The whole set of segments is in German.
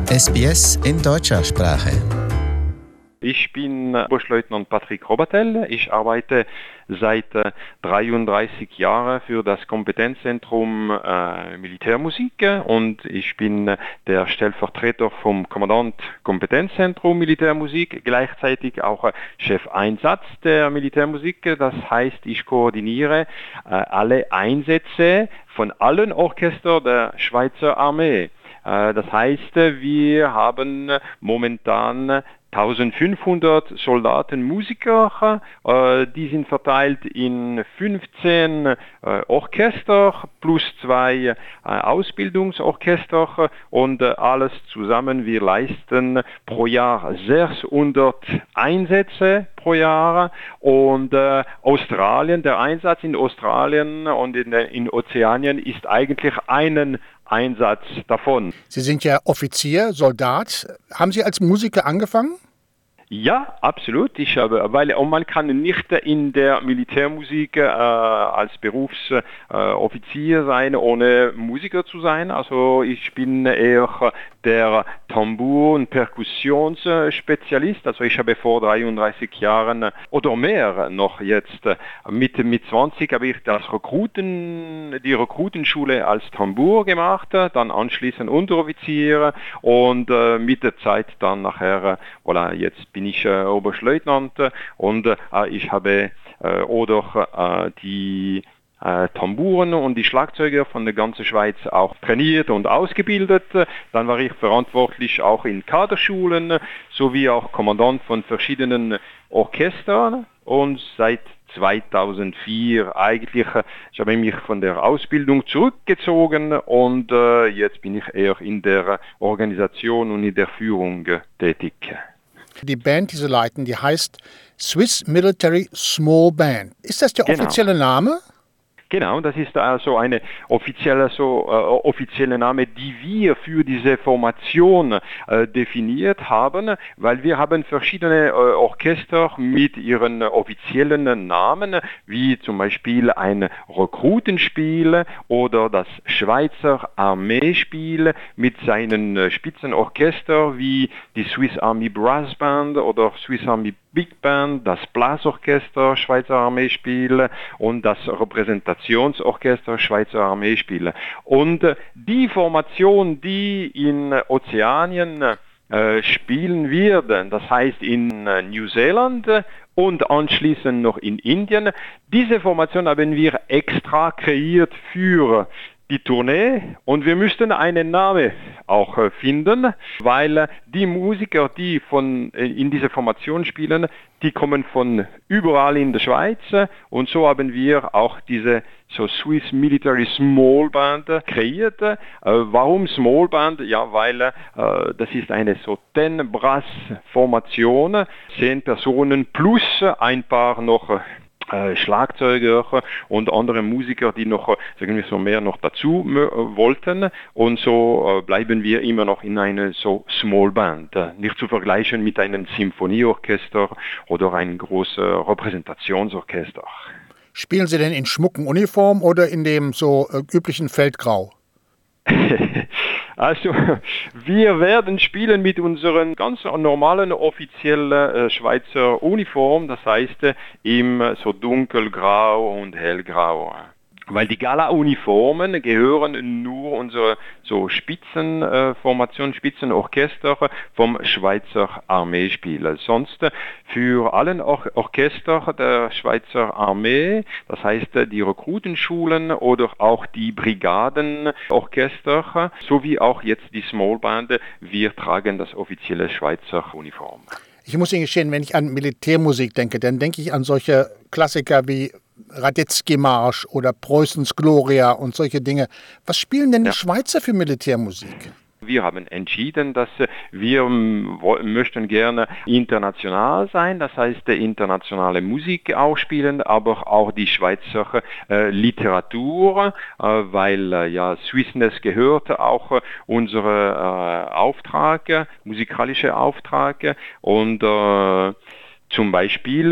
SBS in deutscher Sprache. Ich bin Oberstleutnant Patrick Robertel. Ich arbeite seit 33 Jahren für das Kompetenzzentrum Militärmusik und ich bin der Stellvertreter vom Kommandant Kompetenzzentrum Militärmusik, gleichzeitig auch Chef Einsatz der Militärmusik. Das heißt, ich koordiniere alle Einsätze von allen Orchestern der Schweizer Armee. Das heißt, wir haben momentan 1500 Soldaten, Musiker, die sind verteilt in 15 Orchester plus 2 Ausbildungsorchester und alles zusammen, wir leisten pro Jahr 600 Einsätze pro Jahr und Australien, der Einsatz in Australien und in Ozeanien ist eigentlich einen Einsatz davon. Sie sind ja Offizier, Soldat. Haben Sie als Musiker angefangen? Ja, absolut. Weil man kann nicht in der Militärmusik als Berufsoffizier sein, ohne Musiker zu sein. Also ich bin eher der Tambour- und Perkussionsspezialist. Also ich habe vor 33 Jahren oder mehr noch jetzt mit 20 habe ich die Rekrutenschule als Tambour gemacht, dann anschließend Unteroffizier und mit der Zeit dann nachher, jetzt bin ich Oberstleutnant und ich habe die Tambouren und die Schlagzeuger von der ganzen Schweiz auch trainiert und ausgebildet. Dann war ich verantwortlich auch in Kaderschulen sowie auch Kommandant von verschiedenen Orchestern und seit 2004 eigentlich, ich habe mich von der Ausbildung zurückgezogen und jetzt bin ich eher in der Organisation und in der Führung tätig. Die Band, die Sie leiten, die heißt Swiss Military Small Band. Ist das der offizielle Name? Genau, das ist also eine offizielle Name, die wir für diese Formation definiert haben, weil wir haben verschiedene Orchester mit ihren offiziellen Namen, wie zum Beispiel ein Rekrutenspiel oder das Schweizer Armeespiel mit seinen Spitzenorchester wie die Swiss Army Brass Band oder Swiss Army Big Band, das Blasorchester Schweizer Armeespiel und das Repräsentationsorchester Schweizer Armeespiel. Und die Formation, die in Ozeanien spielen wird, das heißt in Neuseeland und anschließend noch in Indien, diese Formation haben wir extra kreiert für die Tournee und wir müssten einen Namen auch finden, weil die Musiker, die in dieser Formation spielen, die kommen von überall in der Schweiz und so haben wir auch diese Swiss Military Small Band kreiert. Warum Small Band? Ja, weil das ist eine 10 Brass Formation, 10 Personen plus ein paar noch Schlagzeuger und andere Musiker, die noch, sagen wir so, mehr noch dazu wollten und so bleiben wir immer noch in einer so Small Band, nicht zu vergleichen mit einem Symphonieorchester oder einem großen Repräsentationsorchester. Spielen Sie denn in schmucken Uniform oder in dem so üblichen Feldgrau? Also, wir werden spielen mit unseren ganz normalen offiziellen Schweizer Uniform, das heißt im so dunkelgrau und hellgrau. Weil die Gala-Uniformen gehören nur unsere so Spitzenformation, Spitzenorchester vom Schweizer Armeespiel. Sonst für allen Orchester der Schweizer Armee, das heißt die Rekrutenschulen oder auch die Brigadenorchester, sowie auch jetzt die Small Band, wir tragen das offizielle Schweizer Uniform. Ich muss Ihnen gestehen, wenn ich an Militärmusik denke, dann denke ich an solche Klassiker wie Radetzky-Marsch oder Preußens Gloria und solche Dinge. Was spielen denn die Schweizer für Militärmusik? Wir haben entschieden, dass wir möchten gerne international sein, das heißt internationale Musik auch spielen, aber auch die Schweizer Literatur, weil Swissness gehört auch unsere Auftrag, musikalische Auftrag und zum Beispiel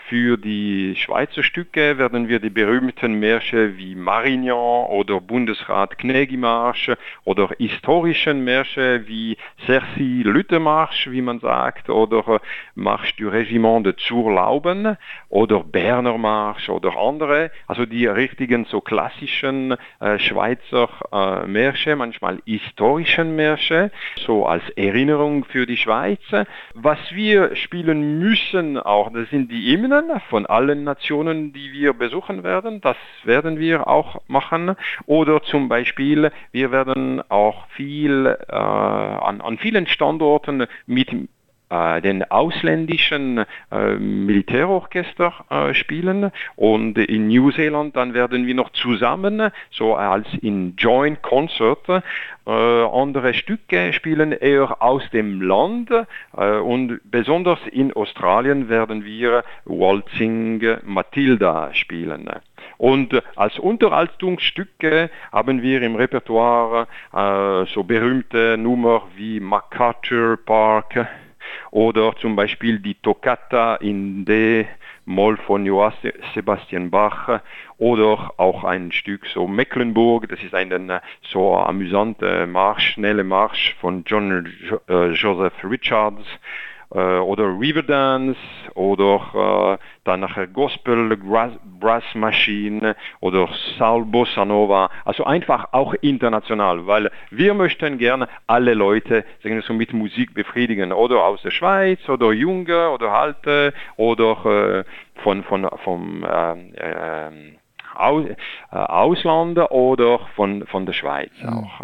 für die Schweizer Stücke werden wir die berühmten Märsche wie Marignan oder Bundesrat Knägi-Marsch oder historischen Märsche wie Cercy-Lütte-Marsch, wie man sagt, oder Marsch du Regiment de Zurlauben oder Berner Marsch oder andere, also die richtigen so klassischen Schweizer Märsche, manchmal historischen Märsche, so als Erinnerung für die Schweiz. Was wir spielen müssen auch, das sind die Hymnen von allen Nationen, die wir besuchen werden. Das werden wir auch machen. Oder zum Beispiel, wir werden auch viel an vielen Standorten mit den ausländischen Militärorchester spielen, und in Neuseeland dann werden wir noch zusammen, so als in Joint Concert, andere Stücke spielen eher aus dem Land, und besonders in Australien werden wir Waltzing Matilda spielen. Und als Unterhaltungsstücke haben wir im Repertoire so berühmte Nummer wie MacArthur Park oder zum Beispiel die Toccata in D-Moll von Johann Sebastian Bach oder auch ein Stück so Mecklenburg, das ist ein so amüsanter Marsch, schnelle Marsch von John Joseph Richards, oder Riverdance oder dann nachher Gospel, Brass Machine oder Soul Bossa Nova, also einfach auch international, weil wir möchten gerne alle Leute, sagen wir so, mit Musik befriedigen, oder aus der Schweiz oder Junge oder Alte oder vom Ausland oder von der Schweiz auch.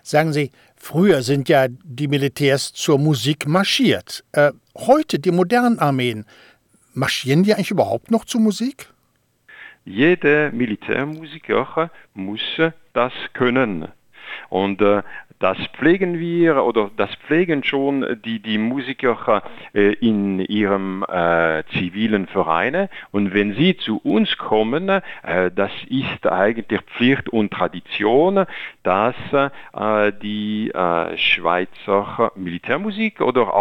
Sagen Sie, früher sind ja die Militärs zur Musik marschiert. Heute, die modernen Armeen, marschieren die eigentlich überhaupt noch zur Musik? Jeder Militärmusiker muss das können. Und das pflegen wir oder das pflegen schon die Musiker in ihrem zivilen Vereine. Und wenn sie zu uns kommen, das ist eigentlich Pflicht und Tradition, dass die Schweizer Militärmusik oder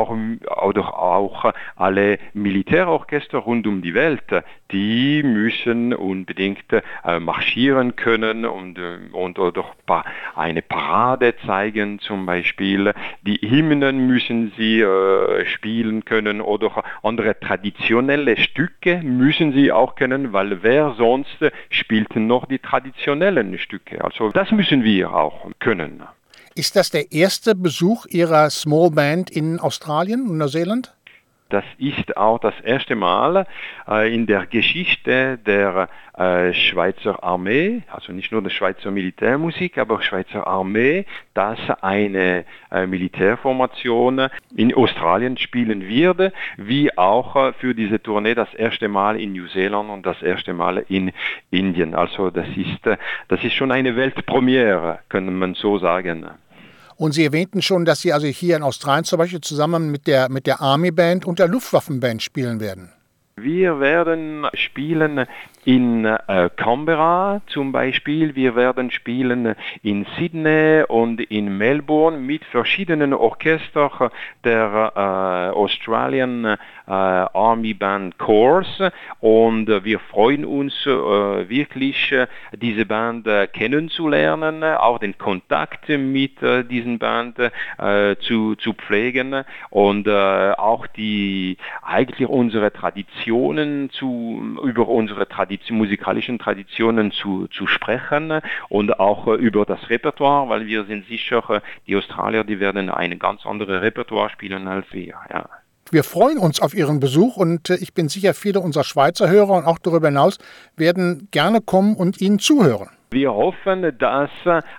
auch alle Militärorchester rund um die Welt, die müssen unbedingt marschieren können und oder eine Parade zeigen zum Beispiel. Die Hymnen müssen sie spielen können oder andere traditionelle Stücke müssen sie auch kennen, weil wer sonst spielt noch die traditionellen Stücke. Also das müssen wir auch können. Ist das der erste Besuch Ihrer Small Band in Australien und Neuseeland? Das ist auch das erste Mal in der Geschichte der Schweizer Armee, also nicht nur der Schweizer Militärmusik, aber Schweizer Armee, dass eine Militärformation in Australien spielen wird, wie auch für diese Tournee das erste Mal in Neuseeland und das erste Mal in Indien. Also das ist schon eine Weltpremiere, kann man so sagen. Und Sie erwähnten schon, dass Sie also hier in Australien zum Beispiel zusammen mit der Army Band und der Luftwaffenband spielen werden. Wir werden spielen in Canberra zum Beispiel, wir werden spielen in Sydney und in Melbourne mit verschiedenen Orchestern der Australian Army Band Corps und wir freuen uns wirklich, diese Band kennenzulernen, auch den Kontakt mit diesen Band zu pflegen und auch eigentlich unsere Traditionen über unsere musikalischen Traditionen zu sprechen und auch über das Repertoire, weil wir sind sicher, die Australier, die werden ein ganz anderes Repertoire spielen als wir. Ja. Wir freuen uns auf Ihren Besuch und ich bin sicher, viele unserer Schweizer Hörer und auch darüber hinaus werden gerne kommen und Ihnen zuhören. Wir hoffen, dass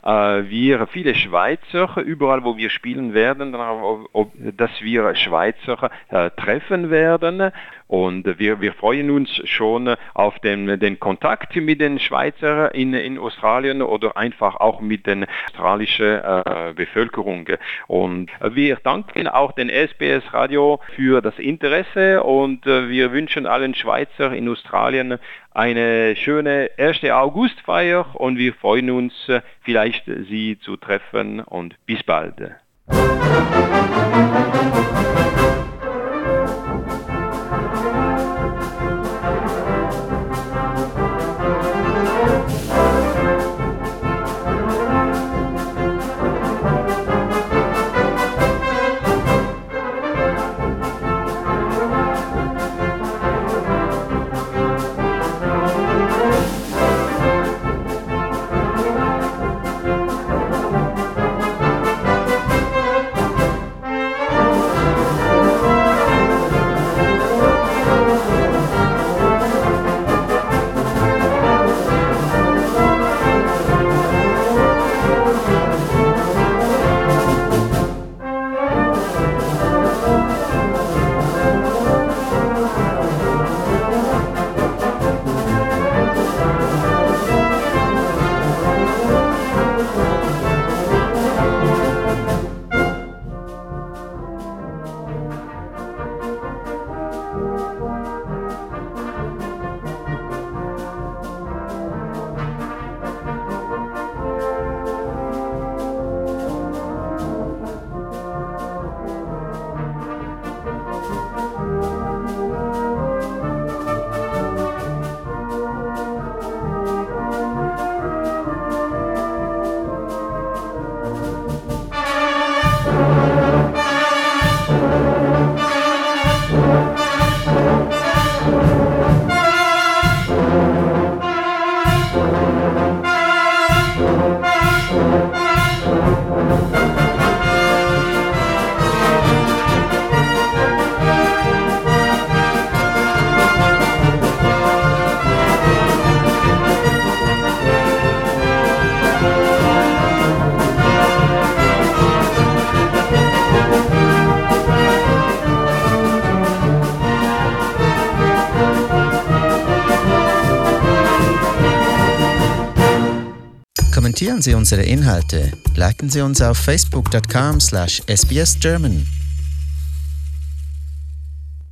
wir viele Schweizer, überall wo wir spielen werden, dass wir Schweizer treffen werden. Und wir freuen uns schon auf den Kontakt mit den Schweizern in Australien oder einfach auch mit der australischen Bevölkerung. Und wir danken auch den SBS Radio für das Interesse und wir wünschen allen Schweizern in Australien eine schöne 1. Augustfeier und wir freuen uns, vielleicht Sie zu treffen und bis bald. Kommentieren Sie unsere Inhalte. Liken Sie uns auf facebook.com/sbsgerman.